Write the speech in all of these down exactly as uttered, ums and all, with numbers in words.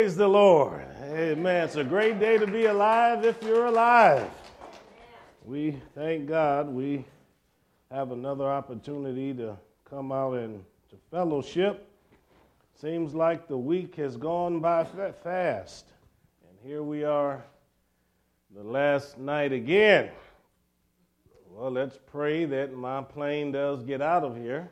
Praise the Lord. Amen. It's a great day to be alive if you're alive. We thank God we have another opportunity to come out and to fellowship. Seems like the week has gone by fast. And here we are the last night again. Well, let's pray that my plane does get out of here.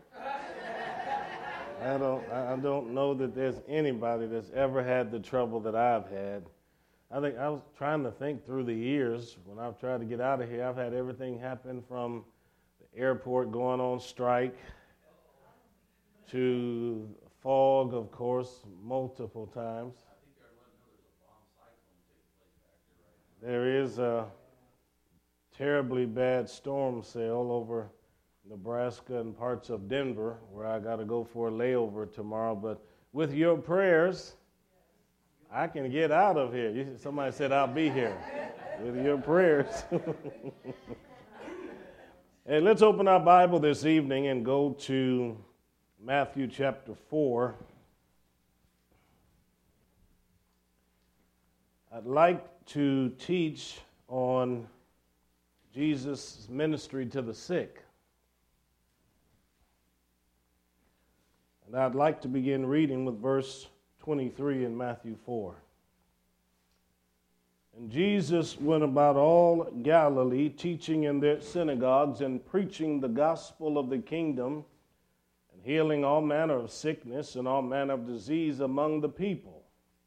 I don't I don't know that there's anybody that's ever had the trouble that I've had. I think I was trying to think through the years when I've tried to get out of here. I've had everything happen from the airport going on strike to fog, of course, multiple times. There is a terribly bad storm cell over Nebraska and parts of Denver, where I got to go for a layover tomorrow. But with your prayers, I can get out of here. You, somebody said I'll be here. With your prayers. Hey, let's open our Bible this evening and go to Matthew chapter four. I'd like to teach on Jesus' ministry to the sick. And I'd like to begin reading with verse twenty-three in Matthew four. And Jesus went about all Galilee, teaching in their synagogues and preaching the gospel of the kingdom and healing all manner of sickness and all manner of disease among the people.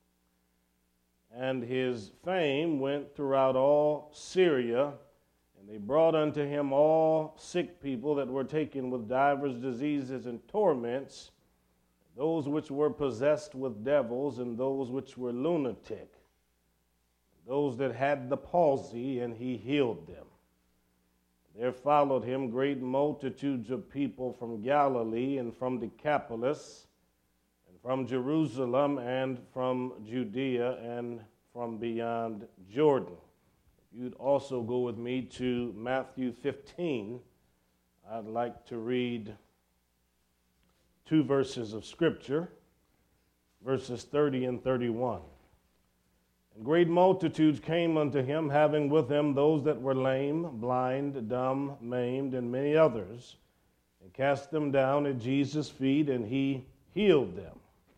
And his fame went throughout all Syria, and they brought unto him all sick people that were taken with divers diseases and torments, those which were possessed with devils, and those which were lunatic, those that had the palsy, and he healed them. There followed him great multitudes of people from Galilee, and from Decapolis, and from Jerusalem, and from Judea, and from beyond Jordan. If you'd also go with me to Matthew fifteen, I'd like to read two verses of Scripture, verses thirty and thirty-one. And great multitudes came unto him, having with them those that were lame, blind, dumb, maimed, and many others, and cast them down at Jesus' feet, and he healed them.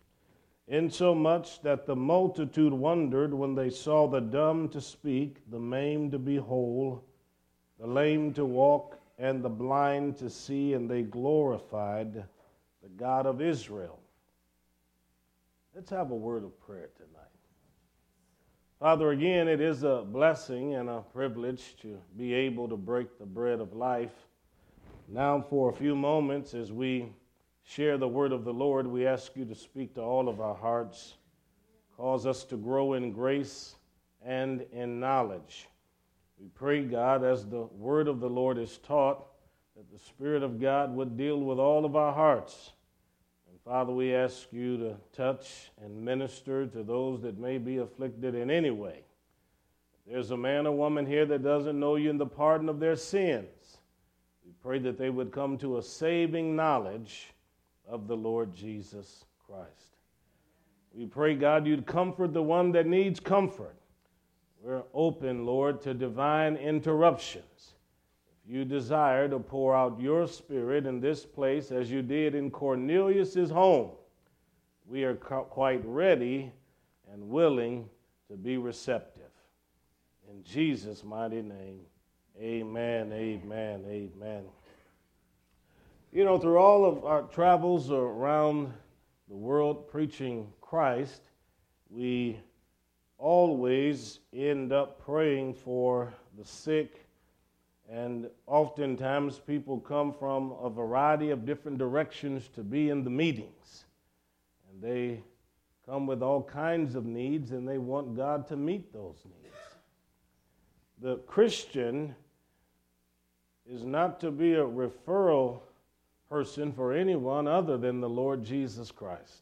Insomuch that the multitude wondered when they saw the dumb to speak, the maimed to be whole, the lame to walk, and the blind to see, and they glorified the God of Israel. Let's have a word of prayer tonight. Father, again, it is a blessing and a privilege to be able to break the bread of life. Now, for a few moments, as we share the word of the Lord, we ask you to speak to all of our hearts, cause us to grow in grace and in knowledge. We pray, God, as the word of the Lord is taught, that the Spirit of God would deal with all of our hearts. And Father, we ask you to touch and minister to those that may be afflicted in any way. If there's a man or woman here that doesn't know you in the pardon of their sins, we pray that they would come to a saving knowledge of the Lord Jesus Christ. We pray, God, you'd comfort the one that needs comfort. We're open, Lord, to divine interruptions. You desire to pour out your Spirit in this place as you did in Cornelius' home. We are quite ready and willing to be receptive. In Jesus' mighty name, amen, amen, amen. You know, through all of our travels around the world preaching Christ, we always end up praying for the sick. And oftentimes people come from a variety of different directions to be in the meetings. And they come with all kinds of needs, and they want God to meet those needs. The Christian is not to be a referral person for anyone other than the Lord Jesus Christ.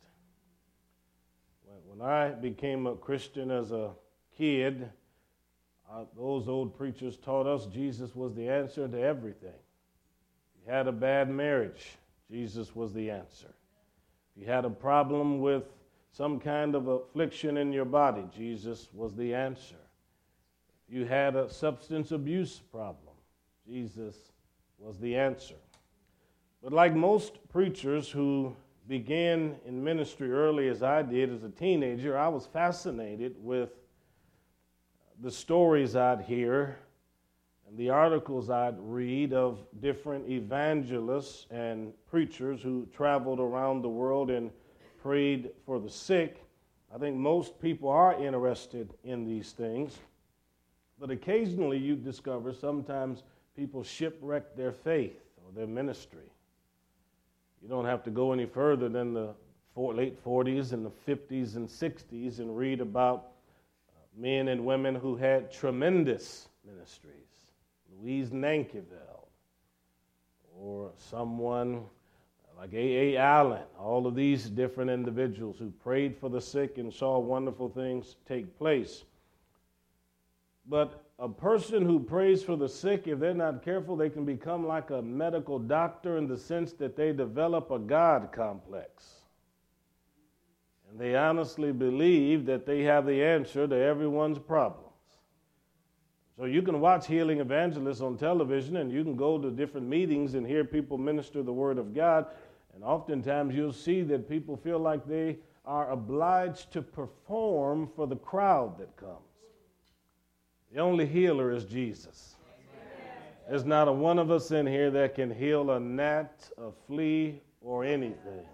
When I became a Christian as a kid, Uh, those old preachers taught us Jesus was the answer to everything. If you had a bad marriage, Jesus was the answer. If you had a problem with some kind of affliction in your body, Jesus was the answer. If you had a substance abuse problem, Jesus was the answer. But like most preachers who began in ministry early as I did as a teenager, I was fascinated with the stories I'd hear and the articles I'd read of different evangelists and preachers who traveled around the world and prayed for the sick. I think most people are interested in these things, but occasionally you discover sometimes people shipwreck their faith or their ministry. You don't have to go any further than the late forties and the fifties and sixties and read about men and women who had tremendous ministries. Louise Nankerville, or someone like A A. Allen, all of these different individuals who prayed for the sick and saw wonderful things take place. But a person who prays for the sick, if they're not careful, they can become like a medical doctor in the sense that they develop a God complex. And they honestly believe that they have the answer to everyone's problems. So you can watch healing evangelists on television, and you can go to different meetings and hear people minister the Word of God, and oftentimes you'll see that people feel like they are obliged to perform for the crowd that comes. The only healer is Jesus. There's not a one of us in here that can heal a gnat, a flea, or anything.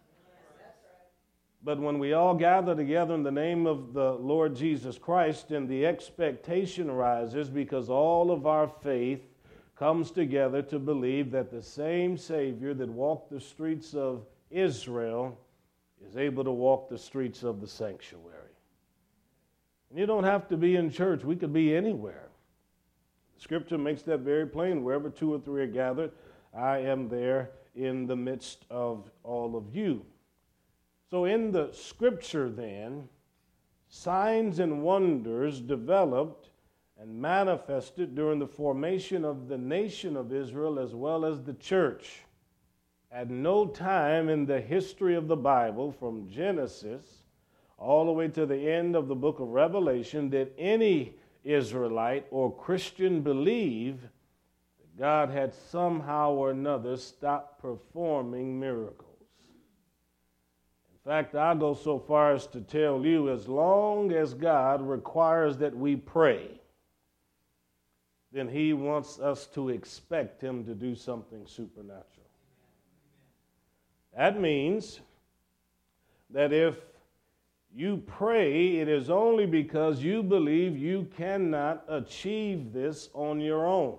But when we all gather together in the name of the Lord Jesus Christ, and the expectation arises because all of our faith comes together to believe that the same Savior that walked the streets of Israel is able to walk the streets of the sanctuary. And you don't have to be in church. We could be anywhere. Scripture makes that very plain. Wherever two or three are gathered, I am there in the midst of all of you. So in the Scripture then, signs and wonders developed and manifested during the formation of the nation of Israel as well as the church. At no time in the history of the Bible, from Genesis all the way to the end of the book of Revelation, did any Israelite or Christian believe that God had somehow or another stopped performing miracles. In fact, I go so far as to tell you, as long as God requires that we pray, then He wants us to expect Him to do something supernatural. That means that if you pray, it is only because you believe you cannot achieve this on your own.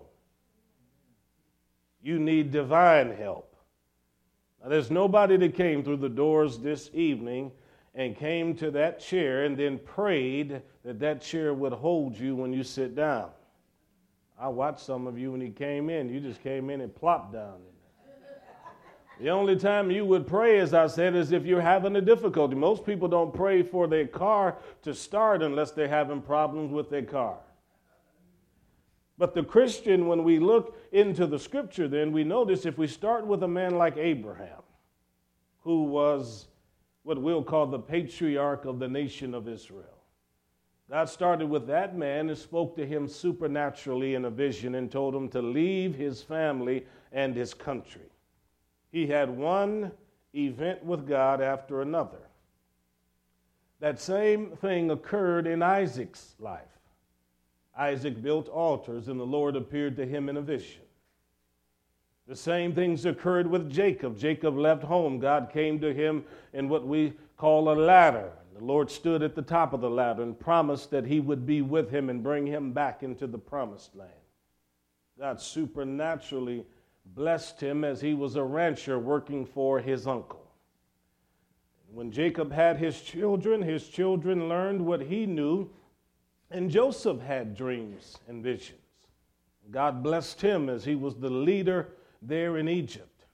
You need divine help. Now, there's nobody that came through the doors this evening and came to that chair and then prayed that that chair would hold you when you sit down. I watched some of you when you came in. You just came in and plopped down. The only time you would pray, as I said, is if you're having a difficulty. Most people don't pray for their car to start unless they're having problems with their car. But the Christian, when we look into the Scripture, then we notice if we start with a man like Abraham, who was what we'll call the patriarch of the nation of Israel. God started with that man and spoke to him supernaturally in a vision and told him to leave his family and his country. He had one event with God after another. That same thing occurred in Isaac's life. Isaac built altars, and the Lord appeared to him in a vision. The same things occurred with Jacob. Jacob left home. God came to him in what we call a ladder. The Lord stood at the top of the ladder and promised that He would be with him and bring him back into the promised land. God supernaturally blessed him as he was a rancher working for his uncle. When Jacob had his children, his children learned what he knew, and Joseph had dreams and visions. God blessed him as he was the leader there in Egypt.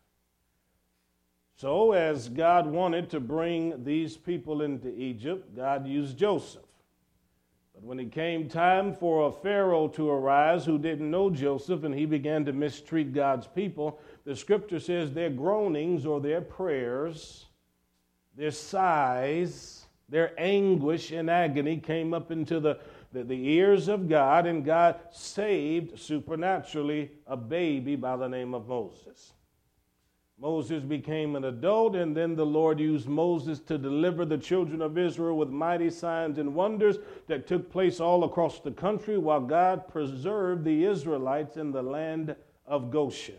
So as God wanted to bring these people into Egypt, God used Joseph. But when it came time for a Pharaoh to arise who didn't know Joseph and he began to mistreat God's people, the Scripture says their groanings or their prayers, their sighs Their anguish and agony came up into the, the, the ears of God, and God saved supernaturally a baby by the name of Moses. Moses became an adult, and then the Lord used Moses to deliver the children of Israel with mighty signs and wonders that took place all across the country while God preserved the Israelites in the land of Goshen.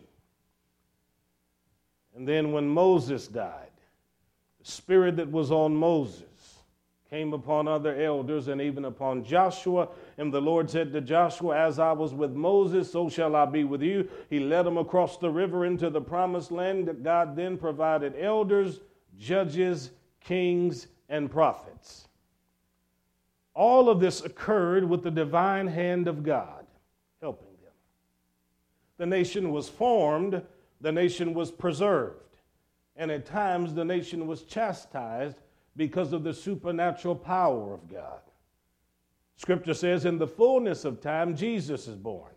And then when Moses died, the spirit that was on Moses came upon other elders and even upon Joshua. And the Lord said to Joshua, as I was with Moses, so shall I be with you. He led him across the river into the promised land. That God then provided elders, judges, kings, and prophets. All of this occurred with the divine hand of God helping them. The nation was formed, the nation was preserved, and at times the nation was chastised because of the supernatural power of God. Scripture says in the fullness of time, Jesus is born.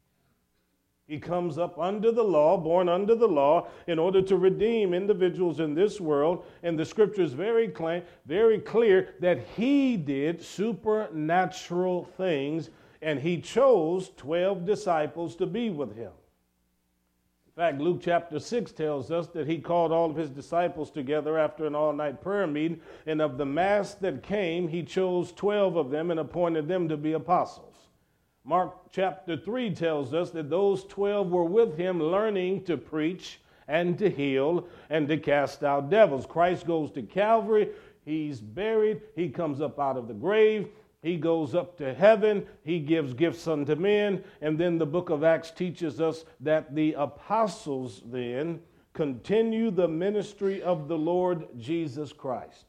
He comes up under the law, born under the law, in order to redeem individuals in this world. And the Scripture is very clear, very clear that he did supernatural things, and he chose twelve disciples to be with him. In fact, Luke chapter six tells us that he called all of his disciples together after an all-night prayer meeting, and of the mass that came, he chose twelve of them and appointed them to be apostles. Mark chapter three tells us that those twelve were with him learning to preach and to heal and to cast out devils. Christ goes to Calvary, he's buried, he comes up out of the grave, he goes up to heaven, he gives gifts unto men, and then the book of Acts teaches us that the apostles then continue the ministry of the Lord Jesus Christ.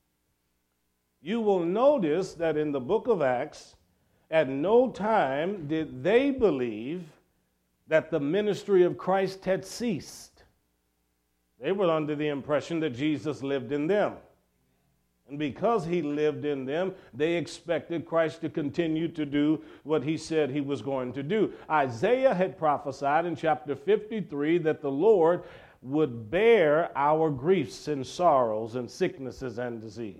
You will notice that in the book of Acts, at no time did they believe that the ministry of Christ had ceased. They were under the impression that Jesus lived in them. And because he lived in them, they expected Christ to continue to do what he said he was going to do. Isaiah had prophesied in chapter fifty-three that the Lord would bear our griefs and sorrows and sicknesses and disease.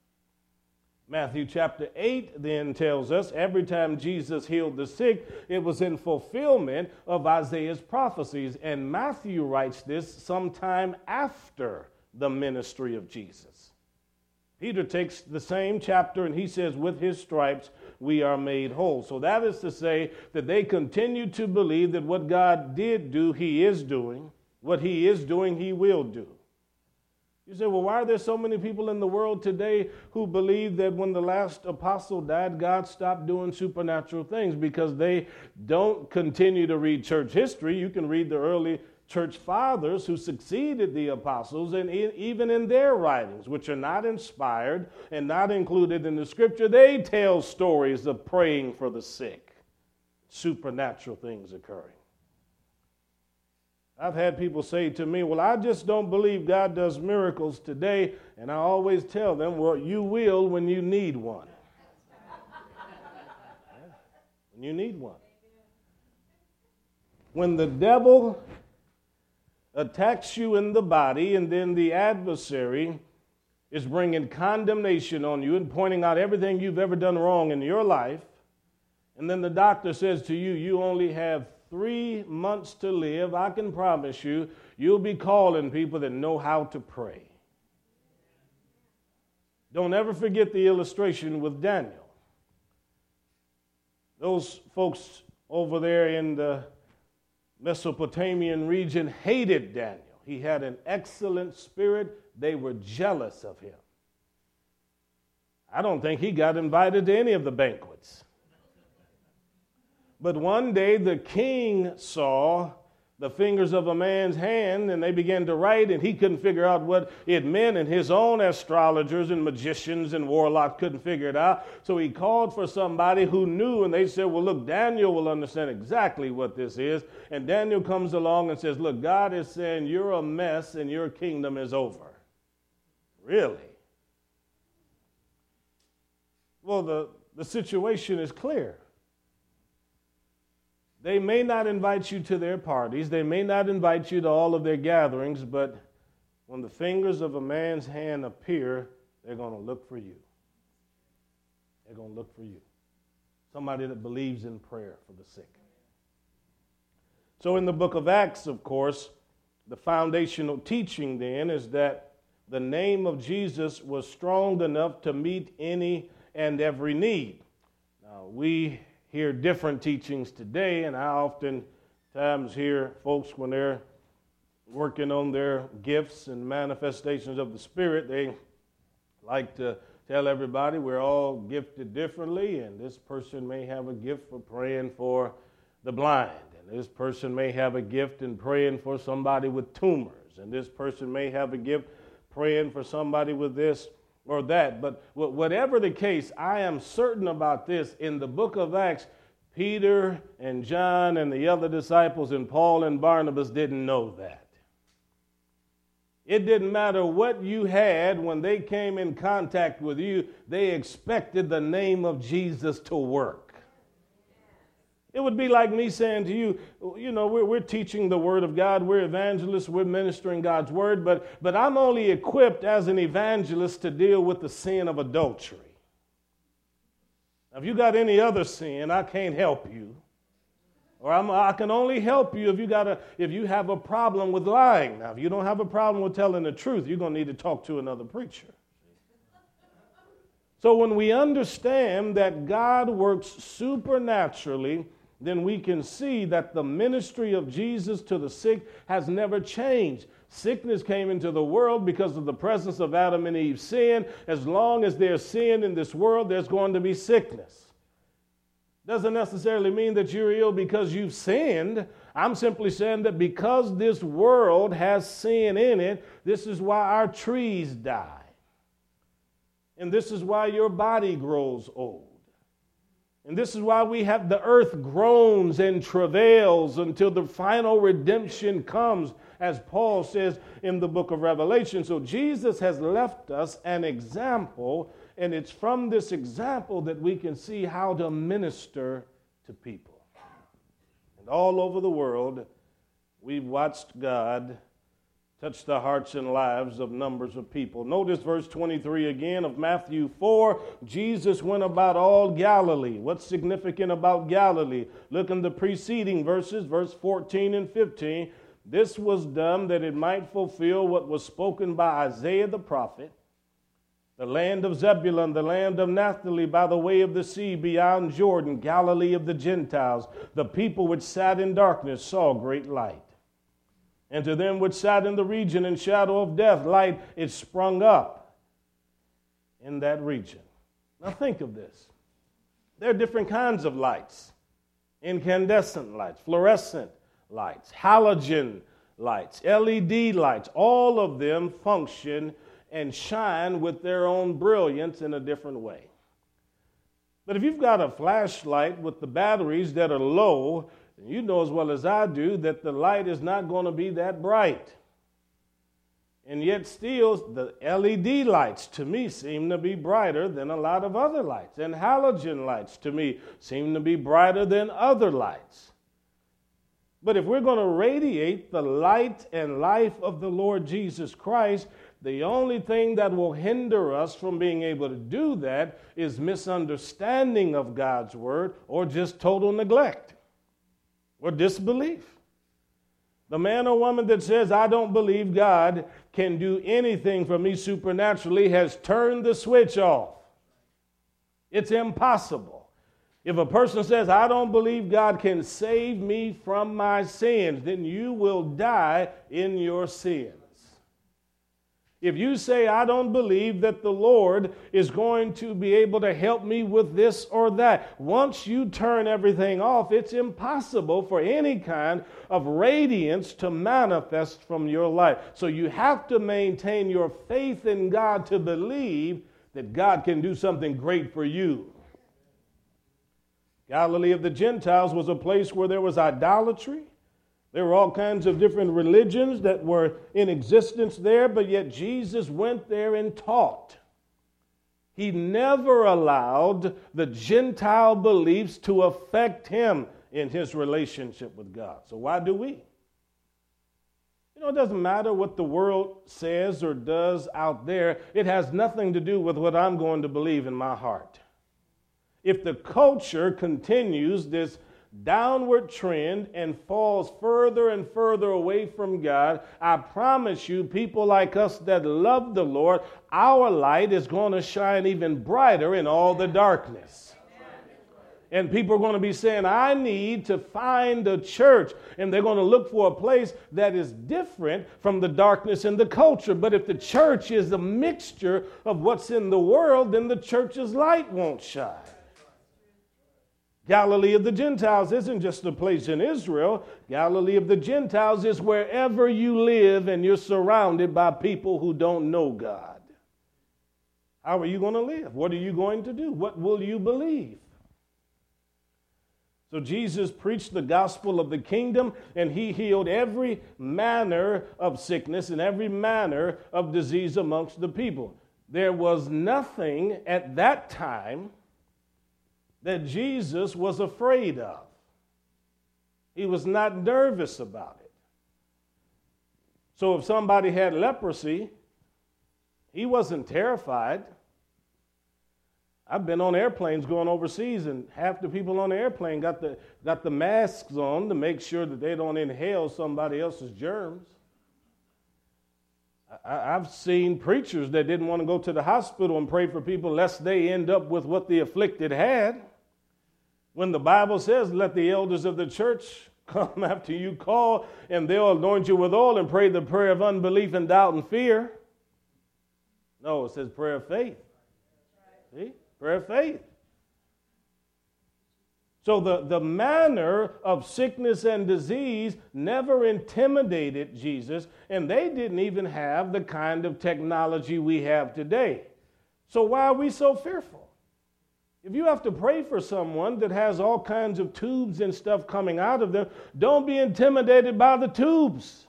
Matthew chapter eight then tells us every time Jesus healed the sick, it was in fulfillment of Isaiah's prophecies. And Matthew writes this sometime after the ministry of Jesus. Peter takes the same chapter and he says, with his stripes we are made whole. So that is to say that they continue to believe that what God did do, he is doing. What he is doing, he will do. You say, well, why are there so many people in the world today who believe that when the last apostle died, God stopped doing supernatural things? Because they don't continue to read church history. You can read the early church fathers who succeeded the apostles, and even in their writings, which are not inspired and not included in the scripture, they tell stories of praying for the sick, supernatural things occurring. I've had people say to me, well, I just don't believe God does miracles today, and I always tell them, well, you will when you need one. When you need one. When the devil attacks you in the body, and then the adversary is bringing condemnation on you and pointing out everything you've ever done wrong in your life, and then the doctor says to you, you only have three months to live, I can promise you, you'll be calling people that know how to pray. Don't ever forget the illustration with Daniel. Those folks over there in the Mesopotamian region hated Daniel. He had an excellent spirit. They were jealous of him. I don't think he got invited to any of the banquets. But one day the king saw the fingers of a man's hand, and they began to write, and he couldn't figure out what it meant, and his own astrologers and magicians and warlocks couldn't figure it out. So he called for somebody who knew, and they said, well, look, Daniel will understand exactly what this is. And Daniel comes along and says, look, God is saying you're a mess and your kingdom is over. Really? Well, the, the situation is clear. They may not invite you to their parties. They may not invite you to all of their gatherings, but when the fingers of a man's hand appear, they're going to look for you. They're going to look for you. Somebody that believes in prayer for the sick. So in the book of Acts, of course, the foundational teaching then is that the name of Jesus was strong enough to meet any and every need. Now, we hear different teachings today, and I oftentimes hear folks when they're working on their gifts and manifestations of the Spirit, they like to tell everybody we're all gifted differently, and this person may have a gift for praying for the blind, and this person may have a gift in praying for somebody with tumors, and this person may have a gift praying for somebody with this or that. But whatever the case, I am certain about this. In the book of Acts, Peter and John and the other disciples and Paul and Barnabas didn't know that. It didn't matter what you had when they came in contact with you, they expected the name of Jesus to work. It would be like me saying to you, you know, we're, we're teaching the Word of God, we're evangelists, we're ministering God's Word, but, but I'm only equipped as an evangelist to deal with the sin of adultery. Now, if you got any other sin, I can't help you. Or I'm, I can only help you if you got a, if you have a problem with lying. Now, if you don't have a problem with telling the truth, you're going to need to talk to another preacher. So when we understand that God works supernaturally, then we can see that the ministry of Jesus to the sick has never changed. Sickness came into the world because of the presence of Adam and Eve's sin. As long as there's sin in this world, there's going to be sickness. Doesn't necessarily mean that you're ill because you've sinned. I'm simply saying that because this world has sin in it, this is why our trees die. And this is why your body grows old. And this is why we have the earth groans and travails until the final redemption comes, as Paul says in the book of Revelation. So Jesus has left us an example, and it's from this example that we can see how to minister to people. And all over the world, we've watched God touch the hearts and lives of numbers of people. Notice verse twenty-three again of Matthew four. Jesus went about all Galilee. What's significant about Galilee? Look in the preceding verses, verse fourteen and fifteen. This was done that it might fulfill what was spoken by Isaiah the prophet. The land of Zebulun, the land of Naphtali, by the way of the sea beyond Jordan, Galilee of the Gentiles. The people which sat in darkness saw great light. And to them which sat in the region and shadow of death, light is sprung up in that region. Now think of this. There are different kinds of lights. Incandescent lights, fluorescent lights, halogen lights, L E D lights. All of them function and shine with their own brilliance in a different way. But if you've got a flashlight with the batteries that are low, you know as well as I do that the light is not going to be that bright. And yet still, the L E D lights to me seem to be brighter than a lot of other lights. And halogen lights to me seem to be brighter than other lights. But if we're going to radiate the light and life of the Lord Jesus Christ, the only thing that will hinder us from being able to do that is misunderstanding of God's word or just total neglect or disbelief. The man or woman that says, I don't believe God can do anything for me supernaturally has turned the switch off. It's impossible. If a person says, I don't believe God can save me from my sins, then you will die in your sins. If you say, I don't believe that the Lord is going to be able to help me with this or that, once you turn everything off, it's impossible for any kind of radiance to manifest from your life. So you have to maintain your faith in God to believe that God can do something great for you. Galilee of the Gentiles was a place where there was idolatry. There were all kinds of different religions that were in existence there, but yet Jesus went there and taught. He never allowed the Gentile beliefs to affect him in his relationship with God. So why do we? You You know, it doesn't matter what the world says or does out there. It has nothing to do with what I'm going to believe in my heart. If the culture continues this downward trend and falls further and further away from God, I promise you, people like us that love the Lord, our light is going to shine even brighter in all the darkness. And people are going to be saying, I need to find a church. And they're going to look for a place that is different from the darkness in the culture. But if the church is a mixture of what's in the world, then the church's light won't shine. Galilee of the Gentiles isn't just a place in Israel. Galilee of the Gentiles is wherever you live and you're surrounded by people who don't know God. How are you going to live? What are you going to do? What will you believe? So Jesus preached the gospel of the kingdom, and he healed every manner of sickness and every manner of disease amongst the people. There was nothing at that time that Jesus was afraid of. He was not nervous about it. So if somebody had leprosy, he wasn't terrified. I've been on airplanes going overseas, and half the people on the airplane got the, got the masks on to make sure that they don't inhale somebody else's germs. I, I've seen preachers that didn't want to go to the hospital and pray for people lest they end up with what the afflicted had. When the Bible says, let the elders of the church come after you call, and they'll anoint you with oil and pray the prayer of unbelief and doubt and fear. No, it says prayer of faith. See? Prayer of faith. So the, the manner of sickness and disease never intimidated Jesus, and they didn't even have the kind of technology we have today. So why are we so fearful? If you have to pray for someone that has all kinds of tubes and stuff coming out of them, don't be intimidated by the tubes.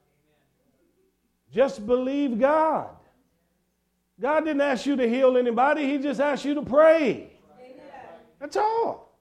Just believe God. God didn't ask you to heal anybody. He just asked you to pray. Amen. That's all.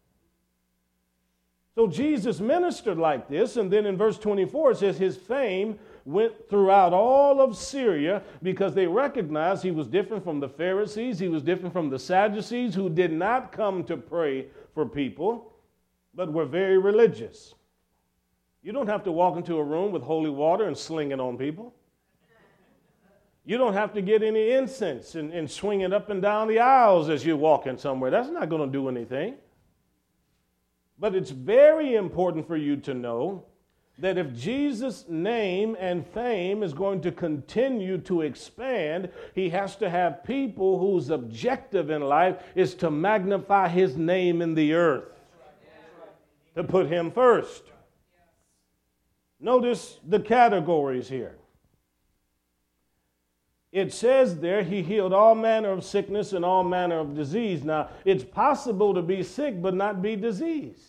So Jesus ministered like this, and then in verse twenty-four it says his fame went throughout all of Syria because they recognized he was different from the Pharisees. He was different from the Sadducees, who did not come to pray for people, but were very religious. You don't have to walk into a room with holy water and sling it on people. You don't have to get any incense and, and swing it up and down the aisles as you're walking somewhere. That's not going to do anything. But it's very important for you to know that if Jesus' name and fame is going to continue to expand, he has to have people whose objective in life is to magnify his name in the earth, to put him first. Notice the categories here. It says there he healed all manner of sickness and all manner of disease. Now, it's possible to be sick but not be diseased.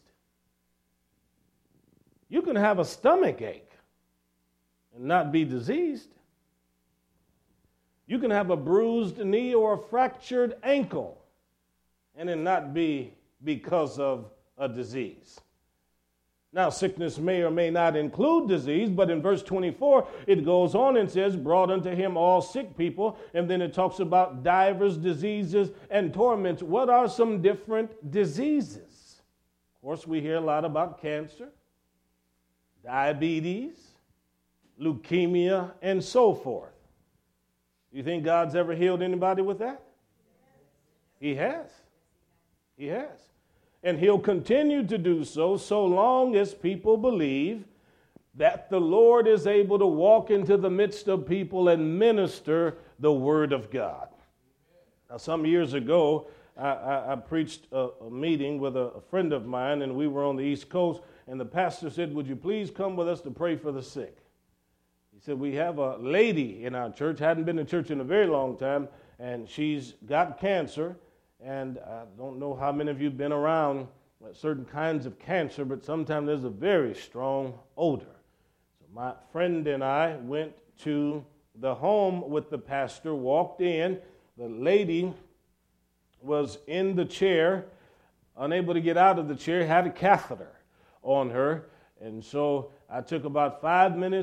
You can have a stomach ache and not be diseased. You can have a bruised knee or a fractured ankle and it not be because of a disease. Now, sickness may or may not include disease, but in verse twenty-four, it goes on and says, brought unto him all sick people, and then it talks about divers diseases and torments. What are some different diseases? Of course, we hear a lot about cancer, diabetes, leukemia, and so forth. Do you think God's ever healed anybody with that? He has. He has. And he'll continue to do so so long as people believe that the Lord is able to walk into the midst of people and minister the word of God. Now, some years ago, I, I, I preached a, a meeting with a, a friend of mine, and we were on the East Coast, and the pastor said, would you please come with us to pray for the sick? He said, we have a lady in our church, hadn't been in church in a very long time, and she's got cancer. And I don't know how many of you have been around certain kinds of cancer, but sometimes there's a very strong odor. So my friend and I went to the home with the pastor, walked in. The lady was in the chair, unable to get out of the chair, had a catheter on her. And so I took about five minutes,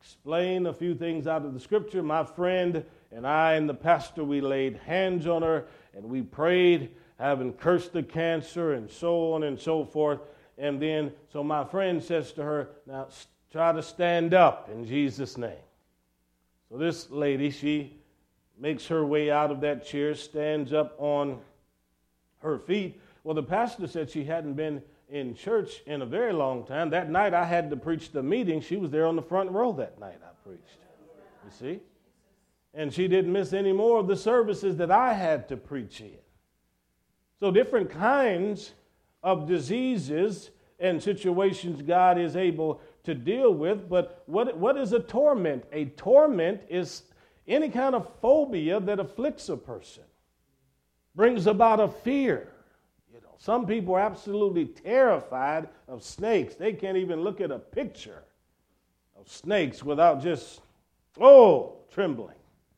explained a few things out of the scripture. My friend and I and the pastor, we laid hands on her and we prayed, having cursed the cancer and so on and so forth. And then, so my friend says to her, now try to stand up in Jesus' name. So this lady, she makes her way out of that chair, stands up on her feet. Well, the pastor said she hadn't been in church in a very long time. That night I had to preach the meeting. She was there on the front row that night I preached. You see? And she didn't miss any more of the services that I had to preach in. So different kinds of diseases and situations God is able to deal with. But what, what is a torment? A torment is any kind of phobia that afflicts a person, brings about a fear. Some people are absolutely terrified of snakes. They can't even look at a picture of snakes without just, oh, trembling.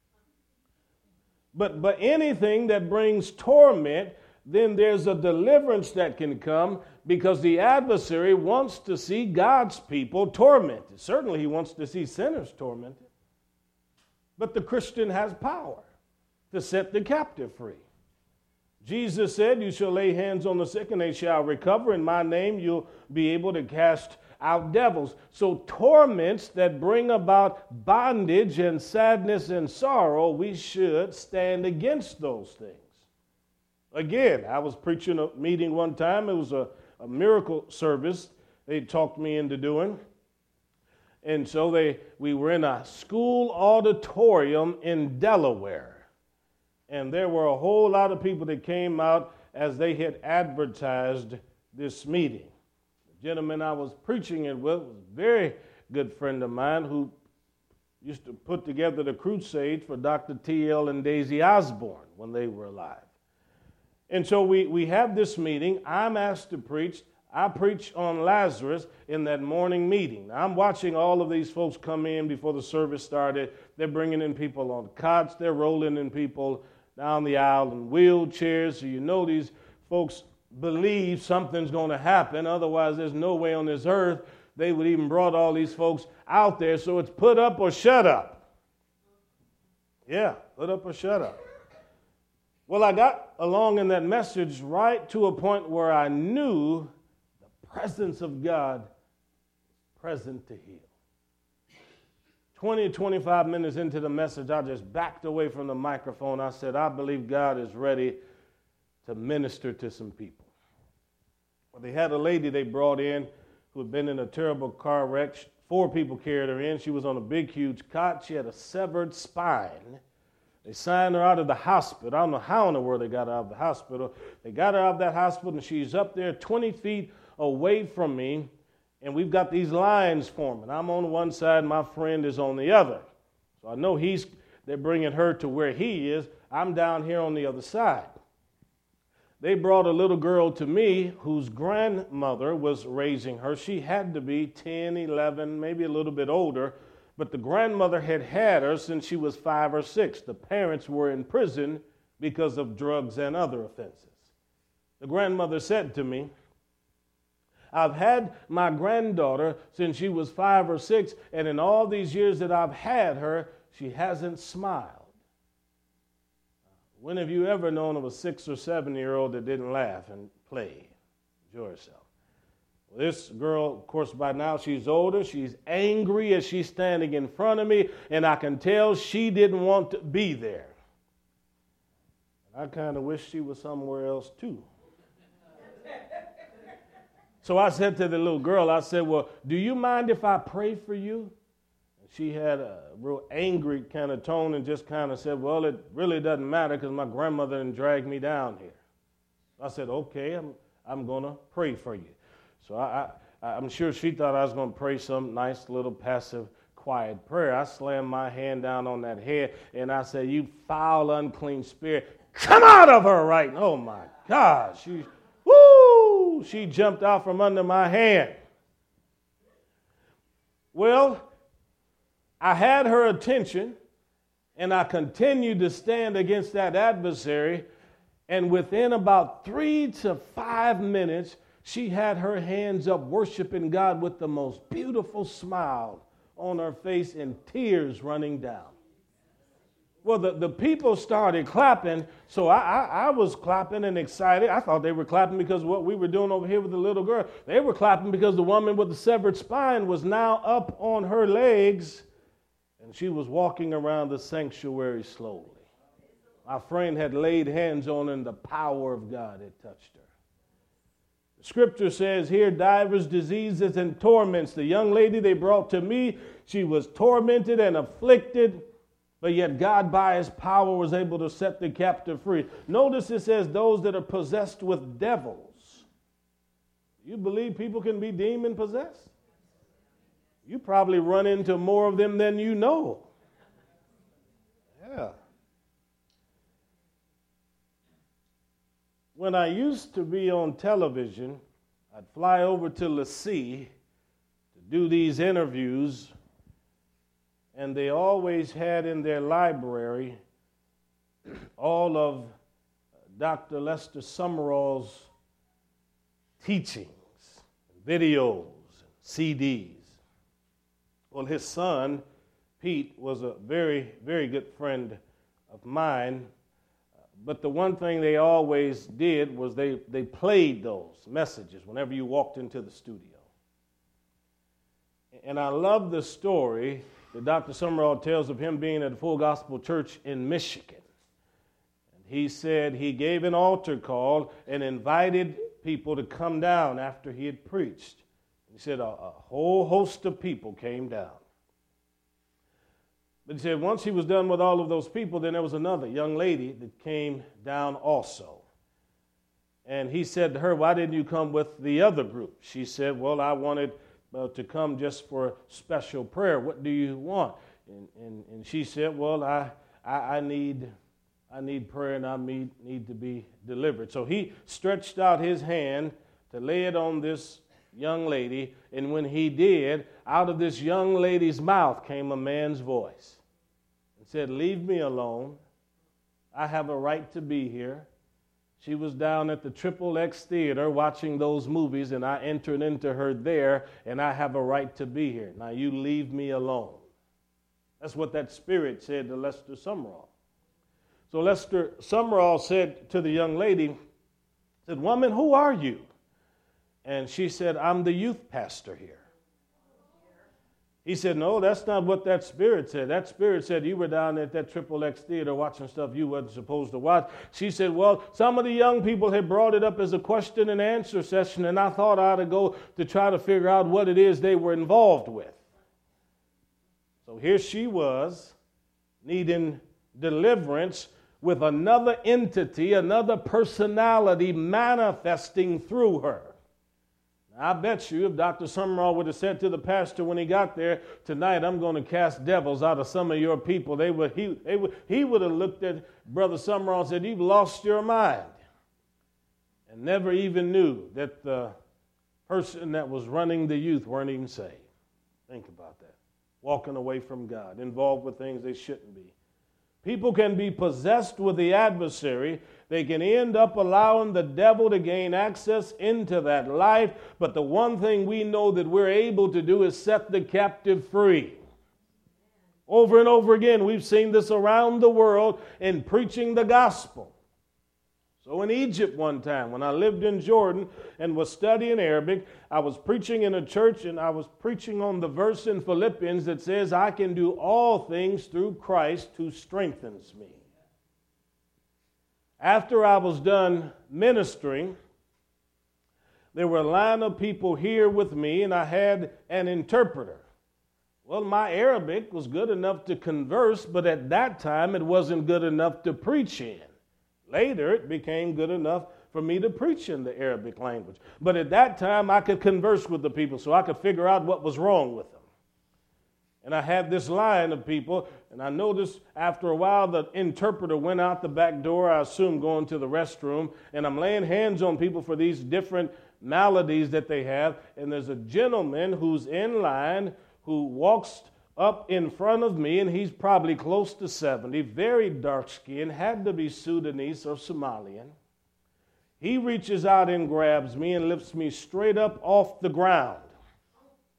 But, but anything that brings torment, then there's a deliverance that can come because the adversary wants to see God's people tormented. Certainly he wants to see sinners tormented. But the Christian has power to set the captive free. Jesus said, you shall lay hands on the sick and they shall recover. In my name you'll be able to cast out devils. So torments that bring about bondage and sadness and sorrow, we should stand against those things. Again, I was preaching a meeting one time. It was a, a miracle service they talked me into doing. And so they we were in a school auditorium in Delaware. And there were a whole lot of people that came out as they had advertised this meeting. The gentleman I was preaching it with was a very good friend of mine who used to put together the crusade for Doctor T L and Daisy Osborne when they were alive. And so we, we have this meeting. I'm asked to preach. I preach on Lazarus in that morning meeting. Now, I'm watching all of these folks come in before the service started. They're bringing in people on cots. They're rolling in people down the aisle in wheelchairs. So you know these folks believe something's going to happen. Otherwise, there's no way on this earth they would even brought all these folks out there. So it's put up or shut up. Yeah, put up or shut up. Well, I got along in that message right to a point where I knew the presence of God was present to heal. twenty, twenty-five minutes into the message, I just backed away from the microphone. I said, I believe God is ready to minister to some people. Well, they had a lady they brought in who had been in a terrible car wreck. Four people carried her in. She was on a big, huge cot. She had a severed spine. They signed her out of the hospital. I don't know how in the world they got her out of the hospital. They got her out of that hospital, and she's up there twenty feet away from me. And we've got these lines forming. I'm on one side, my friend is on the other. So I know he's they're bringing her to where he is. I'm down here on the other side. They brought a little girl to me whose grandmother was raising her. She had to be ten, eleven, maybe a little bit older. But the grandmother had had her since she was five or six. The parents were in prison because of drugs and other offenses. The grandmother said to me, I've had my granddaughter since she was five or six, and in all these years that I've had her, she hasn't smiled. When have you ever known of a six or seven-year-old that didn't laugh and play, enjoy herself? Well, this girl, of course, by now she's older. She's angry as she's standing in front of me, and I can tell she didn't want to be there. I kind of wish she was somewhere else, too. So I said to the little girl, I said, well, do you mind if I pray for you? And she had a real angry kind of tone and just kind of said, well, it really doesn't matter because my grandmother didn't drag me down here. I said, okay, I'm, I'm going to pray for you. So I, I, I'm sure she thought I was going to pray some nice little passive, quiet prayer. I slammed my hand down on that head and I said, you foul, unclean spirit, come out of her right now. Oh, my God. She, woo, she jumped out from under my hand. Well, I had her attention and I continued to stand against that adversary. And within about three to five minutes, she had her hands up worshiping God with the most beautiful smile on her face and tears running down. Well, the, the people started clapping, so I, I, I was clapping and excited. I thought they were clapping because of what we were doing over here with the little girl. They were clapping because the woman with the severed spine was now up on her legs, and she was walking around the sanctuary slowly. My friend had laid hands on her, and the power of God had touched her. The scripture says here, divers diseases and torments. The young lady they brought to me, she was tormented and afflicted, but yet God by his power was able to set the captive free. Notice it says those that are possessed with devils. You believe people can be demon possessed? You probably run into more of them than you know. Yeah. When I used to be on television, I'd fly over to LaCie to do these interviews, and they always had in their library all of Doctor Lester Sumrall's teachings, videos, C Ds. Well, his son, Pete, was a very, very good friend of mine. But the one thing they always did was they, they played those messages whenever you walked into the studio. And I love the story that Doctor Sumrall tells of him being at a Full Gospel Church in Michigan. And he said he gave an altar call and invited people to come down after he had preached. He said a, a whole host of people came down. But he said once he was done with all of those people, then there was another young lady that came down also. And he said to her, why didn't you come with the other group? She said, well, I wanted uh, to come just for special prayer. What do you want? And, and, and she said, well, I, I, I need I need prayer and I need, need to be delivered. So he stretched out his hand to lay it on this young lady, and when he did, out of this young lady's mouth came a man's voice and said, leave me alone. I have a right to be here. She was down at the Triple X Theater watching those movies, and I entered into her there, and I have a right to be here. Now you leave me alone. That's what that spirit said to Lester Sumrall. So Lester Sumrall said to the young lady, said, woman, who are you? And she said, I'm the youth pastor here. He said, no, that's not what that spirit said. That spirit said you were down at that Triple X Theater watching stuff you wasn't supposed to watch. She said, well, some of the young people had brought it up as a question and answer session, and I thought I ought to go to try to figure out what it is they were involved with. So here she was, needing deliverance with another entity, another personality manifesting through her. I bet you if Doctor Sumrall would have said to the pastor when he got there, tonight I'm going to cast devils out of some of your people, they would, he, they would, he would have looked at Brother Sumrall and said, you've lost your mind. And never even knew that the person that was running the youth weren't even saved. Think about that. Walking away from God, involved with things they shouldn't be. People can be possessed with the adversary. They can end up allowing the devil to gain access into that life. But the one thing we know that we're able to do is set the captive free. Over and over again, we've seen this around the world in preaching the gospel. So in Egypt one time, when I lived in Jordan and was studying Arabic, I was preaching in a church and I was preaching on the verse in Philippians that says, I can do all things through Christ who strengthens me. After I was done ministering, there were a line of people here with me and I had an interpreter. Well, my Arabic was good enough to converse, but at that time it wasn't good enough to preach in. Later, it became good enough for me to preach in the Arabic language. But at that time, I could converse with the people so I could figure out what was wrong with them. And I had this line of people, and I noticed after a while the interpreter went out the back door, I assume going to the restroom, and I'm laying hands on people for these different maladies that they have. And there's a gentleman who's in line who walks up in front of me, and he's probably close to seventy, very dark-skinned, had to be Sudanese or Somalian. He reaches out and grabs me and lifts me straight up off the ground.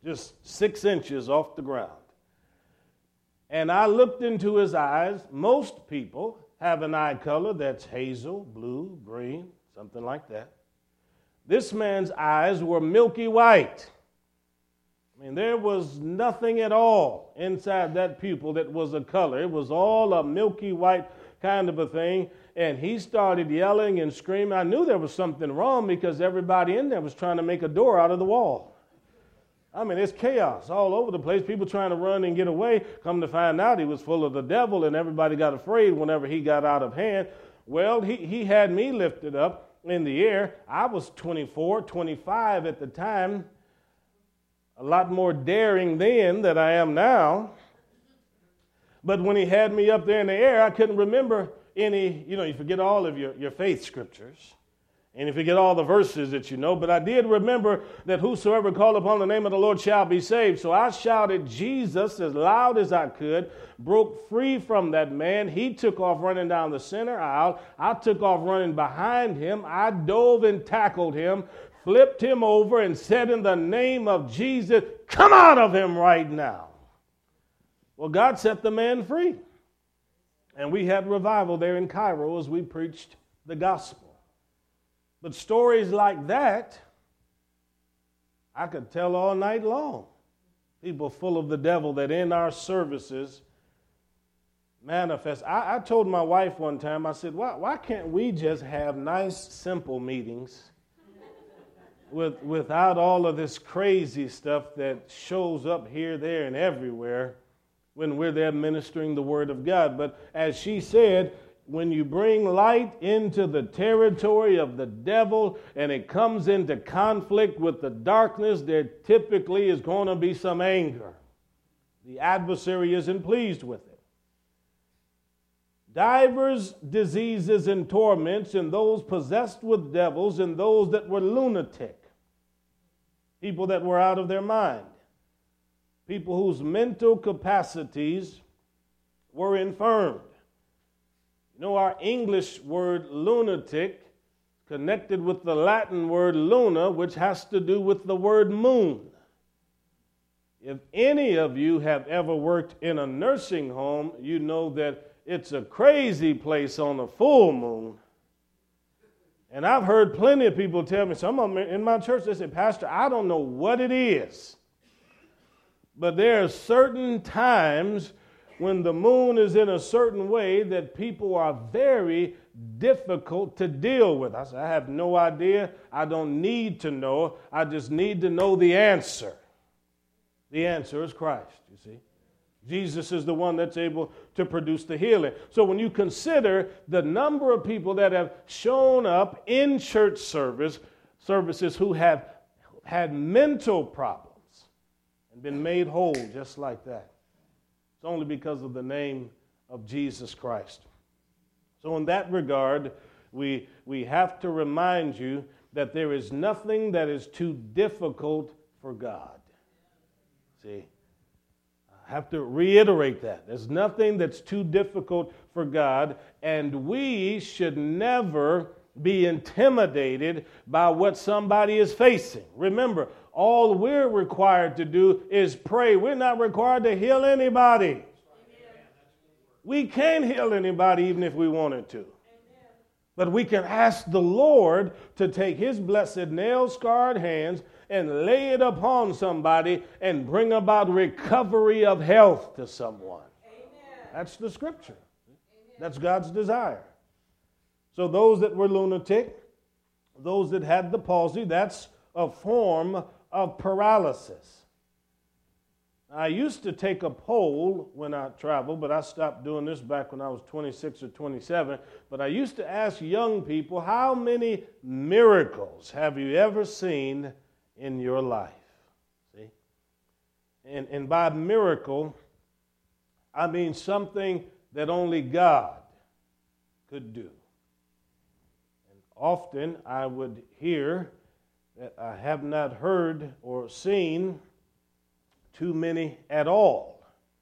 just six inches off the ground. And I looked into his eyes. Most people have an eye color that's hazel, blue, green, something like that. This man's eyes were milky white. I mean, there was nothing at all inside that pupil that was a color. It was all a milky white kind of a thing. And he started yelling and screaming. I knew there was something wrong because everybody in there was trying to make a door out of the wall. I mean, it's chaos all over the place. People trying to run and get away. Come to find out he was full of the devil, and everybody got afraid whenever he got out of hand. Well, he, he had me lifted up in the air. I was twenty-four, twenty-five at the time. A lot more daring then than I am now. But when he had me up there in the air, I couldn't remember any, you know, you forget all of your, your faith scriptures. And you forget all the verses that you know. But I did remember that whosoever called upon the name of the Lord shall be saved. So I shouted Jesus as loud as I could, broke free from that man. He took off running down the center aisle. I took off running behind him. I dove and tackled him, flipped him over, and said in the name of Jesus, come out of him right now. Well, God set the man free. And we had revival there in Cairo as we preached the gospel. But stories like that, I could tell all night long. People full of the devil that in our services manifest. I, I told my wife one time, I said, why, why can't we just have nice, simple meetings with, without all of this crazy stuff that shows up here, there, and everywhere when we're there ministering the Word of God? But as she said, when you bring light into the territory of the devil and it comes into conflict with the darkness, there typically is going to be some anger. The adversary isn't pleased with it. Divers diseases and torments, and those possessed with devils, and those that were lunatic, people that were out of their mind, people whose mental capacities were infirmed. You know, our English word lunatic connected with the Latin word luna, which has to do with the word moon. If any of you have ever worked in a nursing home, you know that it's a crazy place on a full moon. And I've heard plenty of people tell me, some of them in my church, they say, Pastor, I don't know what it is, but there are certain times when the moon is in a certain way that people are very difficult to deal with. I said, I have no idea. I don't need to know. I just need to know the answer. The answer is Christ, you see. Jesus is the one that's able to produce the healing. So when you consider the number of people that have shown up in church service, services who have had mental problems and been made whole just like that, it's only because of the name of Jesus Christ. So in that regard, we, we have to remind you that there is nothing that is too difficult for God. See, I have to reiterate that. There's nothing that's too difficult for God, and we should never be intimidated by what somebody is facing. Remember, all we're required to do is pray. We're not required to heal anybody. Amen. We can't heal anybody even if we wanted to. Amen. But we can ask the Lord to take his blessed nail-scarred hands and lay it upon somebody and bring about recovery of health to someone. Amen. That's the scripture. Amen. That's God's desire. So those that were lunatic, those that had the palsy, that's a form of paralysis. I used to take a poll when I traveled, but I stopped doing this back when I was twenty-six or twenty-seven. But I used to ask young people, how many miracles have you ever seen in your life? See? And, and by miracle, I mean something that only God could do. And often I would hear that I have not heard or seen too many at all.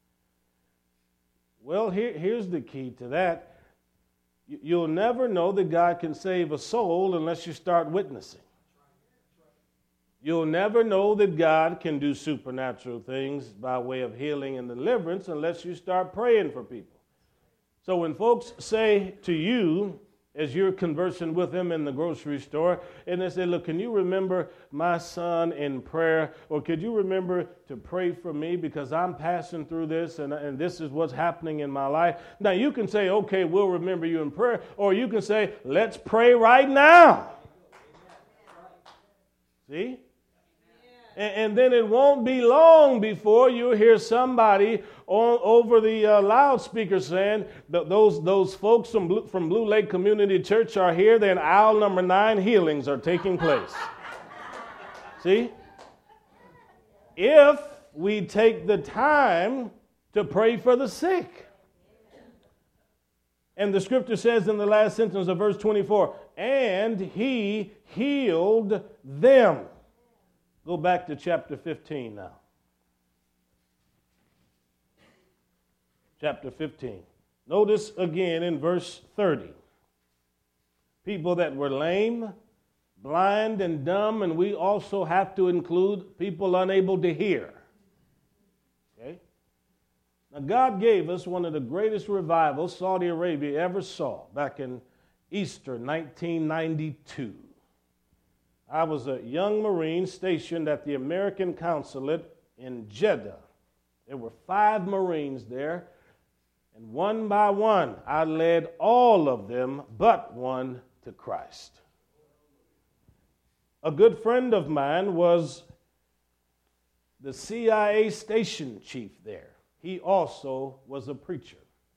Well, here, here's the key to that. You'll never know that God can save a soul unless you start witnessing. You'll never know that God can do supernatural things by way of healing and deliverance unless you start praying for people. So when folks say to you, as you're conversing with them in the grocery store, and they say, look, can you remember my son in prayer? Or could you remember to pray for me because I'm passing through this and, and this is what's happening in my life? Now, you can say, okay, we'll remember you in prayer. Or you can say, let's pray right now. See? And, and then it won't be long before you'll hear somebody on, over the uh, loudspeaker saying, those, those folks from Blue, from Blue Lake Community Church are here, then aisle number nine healings are taking place. See? If we take the time to pray for the sick. And the scripture says in the last sentence of verse twenty-four, and he healed them. Go back to chapter fifteen now. Chapter fifteen. Notice again in verse thirty. People that were lame, blind, and dumb, and we also have to include people unable to hear. Okay? Now, God gave us one of the greatest revivals Saudi Arabia ever saw back in Easter nineteen ninety-two. I was a young Marine stationed at the American Consulate in Jeddah. There were five Marines there, and one by one, I led all of them but one to Christ. A good friend of mine was the C I A station chief there. He also was a preacher.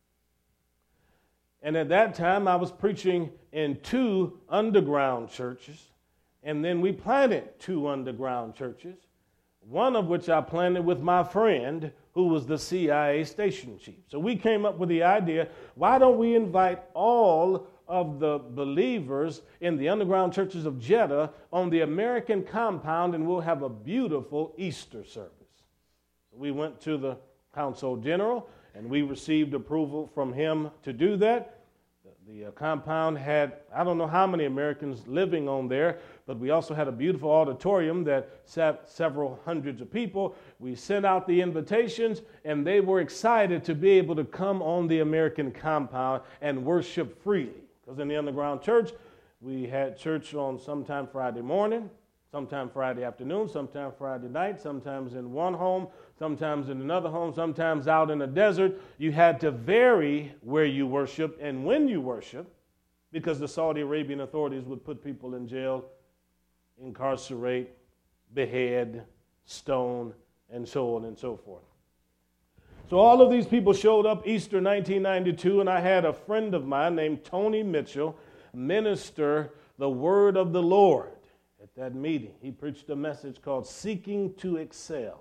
And at that time, I was preaching in two underground churches. And then we planted two underground churches, one of which I planted with my friend who was the C I A station chief. So we came up with the idea, why don't we invite all of the believers in the underground churches of Jeddah on the American compound, and we'll have a beautiful Easter service. So we went to the Consul General, and we received approval from him to do that. The uh, compound had, I don't know how many Americans living on there, but we also had a beautiful auditorium that sat several hundreds of people. We sent out the invitations, and they were excited to be able to come on the American compound and worship freely. Because in the underground church, we had church on sometime Friday morning, sometime Friday afternoon, sometime Friday night, sometimes in one home, sometimes in another home, sometimes out in the desert. You had to vary where you worship and when you worship, because the Saudi Arabian authorities would put people in jail, incarcerate, behead, stone, and so on and so forth. So all of these people showed up Easter nineteen ninety-two, and I had a friend of mine named Tony Mitchell minister the word of the Lord at that meeting. He preached a message called Seeking to Excel.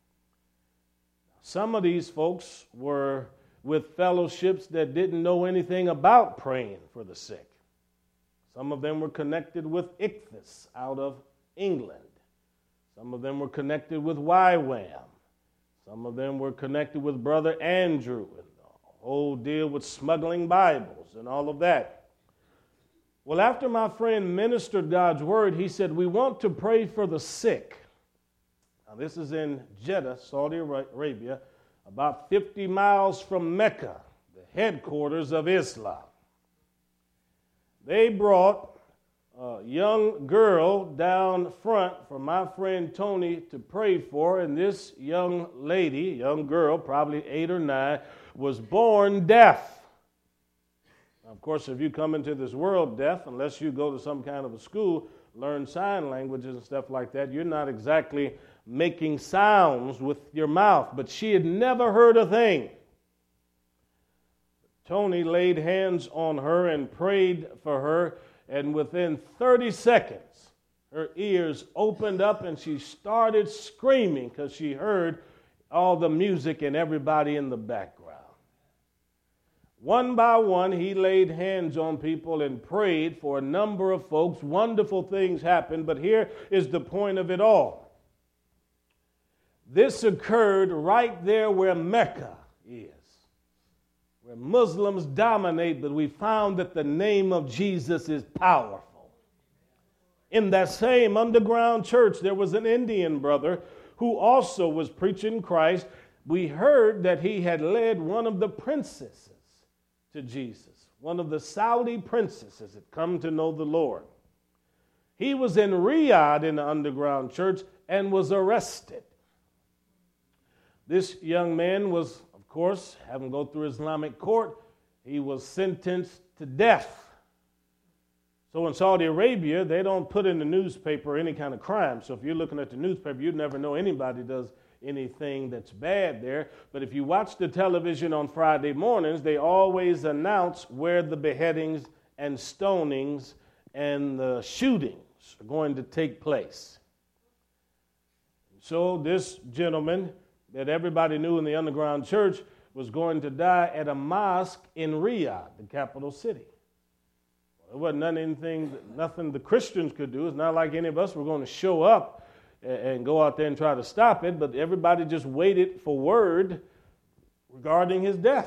Some of these folks were with fellowships that didn't know anything about praying for the sick. Some of them were connected with I C F A S out of England. Some of them were connected with Y WAM. Some of them were connected with Brother Andrew and the whole deal with smuggling Bibles and all of that. Well, after my friend ministered God's word, he said, we want to pray for the sick. Now, this is in Jeddah, Saudi Arabia, about fifty miles from Mecca, the headquarters of Islam. They brought a young girl down front for my friend Tony to pray for, and this young lady, young girl, probably eight or nine, was born deaf. Now, of course, if you come into this world deaf, unless you go to some kind of a school, learn sign languages and stuff like that, you're not exactly making sounds with your mouth. But she had never heard a thing. Tony laid hands on her and prayed for her, and within thirty seconds, her ears opened up and she started screaming because she heard all the music and everybody in the background. One by one, he laid hands on people and prayed for a number of folks. Wonderful things happened, but here is the point of it all. This occurred right there where Mecca is, where Muslims dominate, but we found that the name of Jesus is powerful. In that same underground church, there was an Indian brother who also was preaching Christ. We heard that he had led one of the princesses to Jesus. One of the Saudi princesses had come to know the Lord. He was in Riyadh in the underground church and was arrested. This young man was, of course, having to go through Islamic court, he was sentenced to death. So in Saudi Arabia, they don't put in the newspaper any kind of crime. So if you're looking at the newspaper, you'd never know anybody does anything that's bad there. But if you watch the television on Friday mornings, they always announce where the beheadings and stonings and the shootings are going to take place. So this gentleman that everybody knew in the underground church was going to die at a mosque in Riyadh, the capital city. There wasn't none, anything, nothing the Christians could do. It's not like any of us were going to show up and go out there and try to stop it, but everybody just waited for word regarding his death.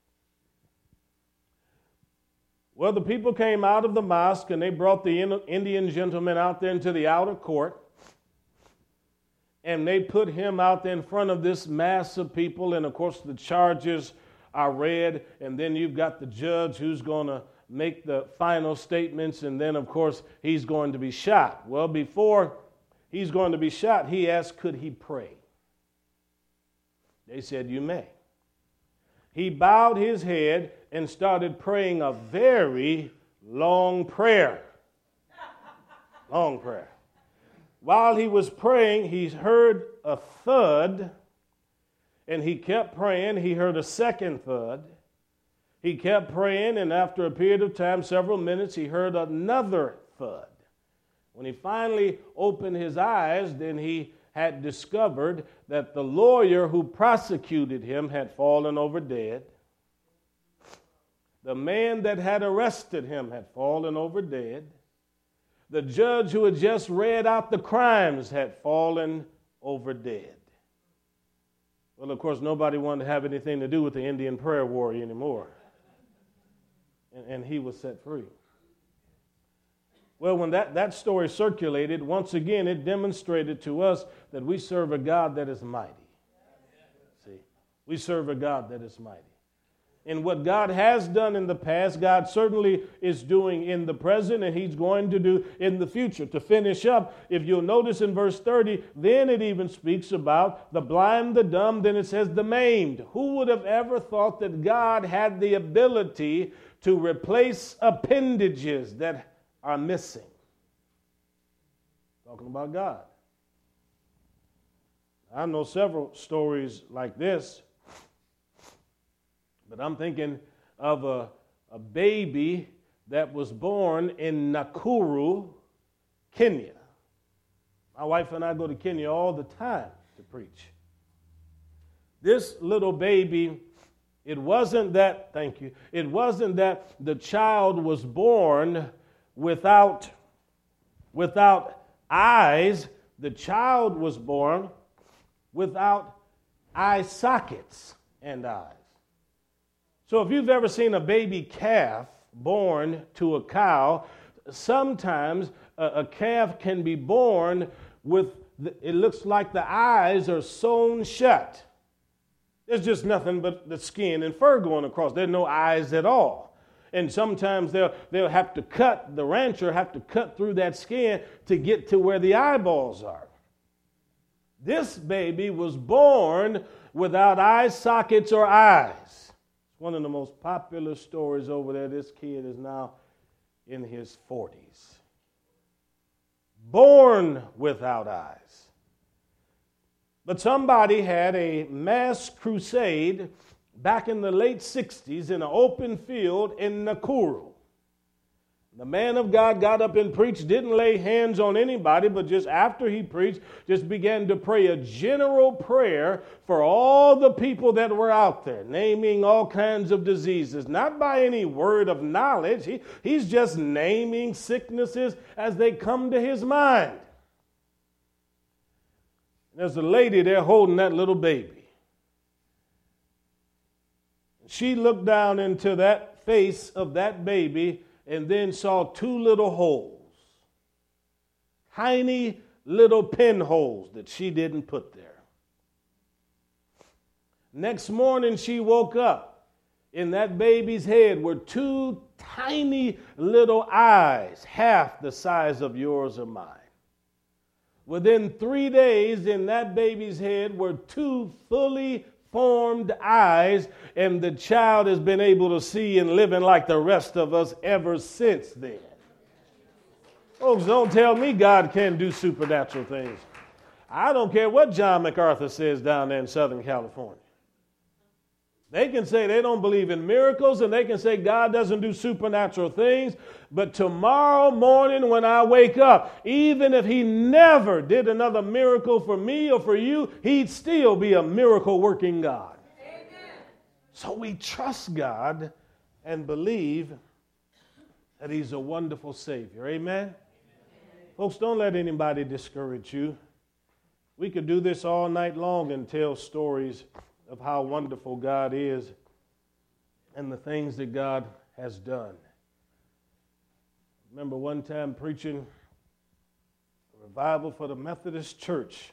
Well, the people came out of the mosque and they brought the Indian gentleman out there into the outer court, and they put him out there in front of this mass of people, and of course the charges are read, and then you've got the judge who's going to make the final statements, and then of course he's going to be shot. Well, before he's going to be shot, he asked, could he pray? They said, you may. He bowed his head and started praying a very long prayer. Long prayer. While he was praying, he heard a thud, and he kept praying. He heard a second thud. He kept praying, and after a period of time, several minutes, he heard another thud. When he finally opened his eyes, then he had discovered that the lawyer who prosecuted him had fallen over dead. The man that had arrested him had fallen over dead. The judge who had just read out the crimes had fallen over dead. Well, of course, nobody wanted to have anything to do with the Indian prayer warrior anymore. And, and he was set free. Well, when that, that story circulated, once again, it demonstrated to us that we serve a God that is mighty. See, we serve a God that is mighty. And what God has done in the past, God certainly is doing in the present, and he's going to do in the future. To finish up, if you'll notice in verse thirty, then it even speaks about the blind, the dumb, then it says the maimed. Who would have ever thought that God had the ability to replace appendages that are missing? Talking about God. I know several stories like this, but I'm thinking of a, a baby that was born in Nakuru, Kenya. My wife and I go to Kenya all the time to preach. This little baby, it wasn't that, thank you, it wasn't that the child was born without, without eyes. The child was born without eye sockets and eyes. So if you've ever seen a baby calf born to a cow, sometimes a, a calf can be born with, the, it looks like the eyes are sewn shut. There's just nothing but the skin and fur going across. There's no eyes at all. And sometimes they'll, they'll have to cut, the rancher have to cut through that skin to get to where the eyeballs are. This baby was born without eye sockets or eyes. One of the most popular stories over there. This kid is now in his forties. Born without eyes. But somebody had a mass crusade back in the late sixties in an open field in Nakuru. The man of God got up and preached, didn't lay hands on anybody, but just after he preached, just began to pray a general prayer for all the people that were out there, naming all kinds of diseases, not by any word of knowledge. He, he's just naming sicknesses as they come to his mind. There's a lady there holding that little baby. She looked down into that face of that baby and then saw two little holes. tiny little pinholes that she didn't put there. Next morning she woke up. In that baby's head were two tiny little eyes, half the size of yours or mine. Within three days, in that baby's head were two fully formed eyes, and the child has been able to see and living like the rest of us ever since then. Folks, don't tell me God can't do supernatural things. I don't care what John MacArthur says down there in Southern California. They can say they don't believe in miracles, and they can say God doesn't do supernatural things, but tomorrow morning when I wake up, even if he never did another miracle for me or for you, he'd still be a miracle-working God. Amen. So we trust God and believe that he's a wonderful Savior. Amen? Amen? Folks, don't let anybody discourage you. We could do this all night long and tell stories of how wonderful God is and the things that God has done. I remember one time preaching a revival for the Methodist Church.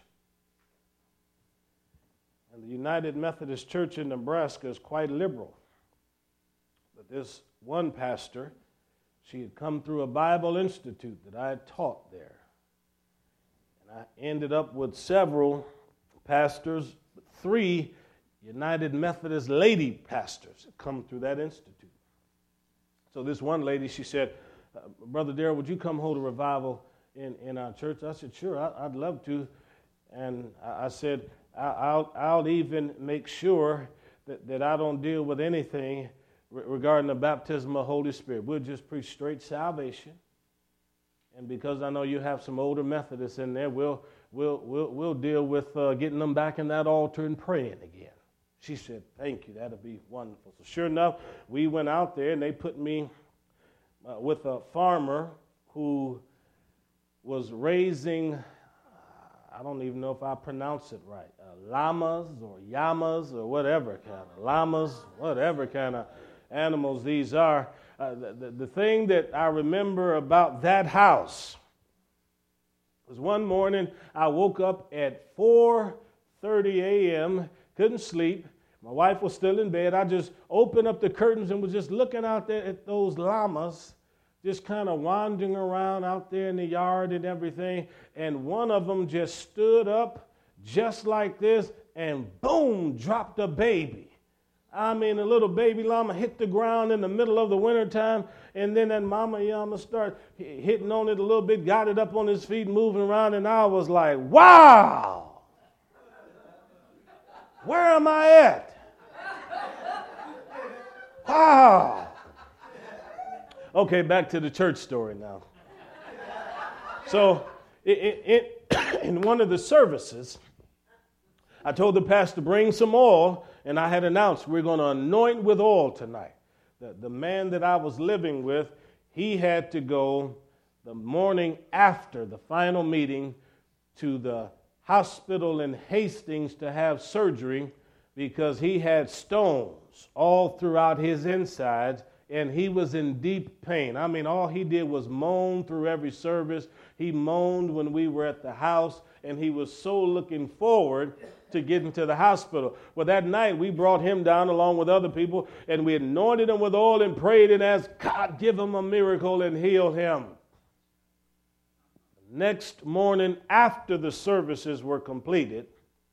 And the United Methodist Church in Nebraska is quite liberal. But this one pastor, she had come through a Bible Institute that I had taught there. And I ended up with several pastors, three United Methodist lady pastors that come through that institute. So this one lady, she said, Brother Darrell, would you come hold a revival in, in our church? I said, sure, I, I'd love to. And I, I said, I, I'll, I'll even make sure that, that I don't deal with anything re- regarding the baptism of the Holy Spirit. We'll just preach straight salvation. And because I know you have some older Methodists in there, we'll, we'll, we'll, we'll deal with uh, getting them back in that altar and praying again. She said, thank you, that'll be wonderful. So sure enough, we went out there and they put me uh, with a farmer who was raising, uh, I don't even know if I pronounce it right, uh, llamas or yamas or whatever kind of, llamas, whatever kind of animals these are. Uh, the, the, the thing that I remember about that house was one morning I woke up at four thirty a.m., couldn't sleep. My wife was still in bed. I just opened up the curtains and was just looking out there at those llamas, just kind of wandering around out there in the yard and everything. And one of them just stood up just like this and boom, dropped a baby. I mean, a little baby llama hit the ground in the middle of the wintertime, and then that mama llama started hitting on it a little bit, got it up on his feet, moving around, and I was like, wow, where am I at? Wow. Okay, back to the church story now. So, it, it, in one of the services, I told the pastor to bring some oil, and I had announced we're going to anoint with oil tonight. The, the man that I was living with, he had to go the morning after the final meeting to the hospital in Hastings to have surgery because he had stones all throughout his insides, and he was in deep pain. I mean, all he did was moan through every service. He moaned when we were at the house, and he was so looking forward to getting to the hospital. Well, that night, we brought him down along with other people, and we anointed him with oil and prayed and asked God, give him a miracle and heal him. Next morning, after the services were completed,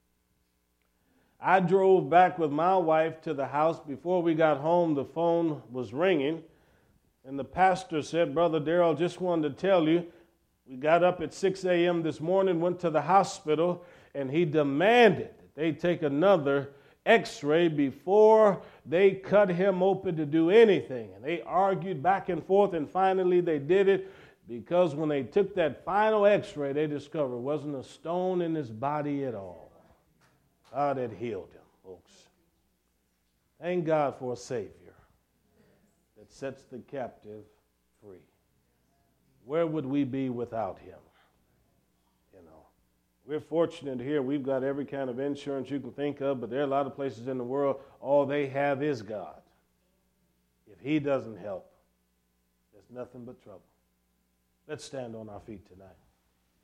I drove back with my wife to the house. Before we got home, the phone was ringing, and the pastor said, Brother Darrell, just wanted to tell you, we got up at six a.m. this morning, went to the hospital, and he demanded that they take another x-ray before they cut him open to do anything. And they argued back and forth, and finally they did it, because when they took that final x-ray, they discovered there wasn't a stone in his body at all. God had healed him, folks. Thank God for a Savior that sets the captive free. Where would we be without him? You know, we're fortunate here. We've got every kind of insurance you can think of, but there are a lot of places in the world, all they have is God. If he doesn't help, there's nothing but trouble. Let's stand on our feet tonight.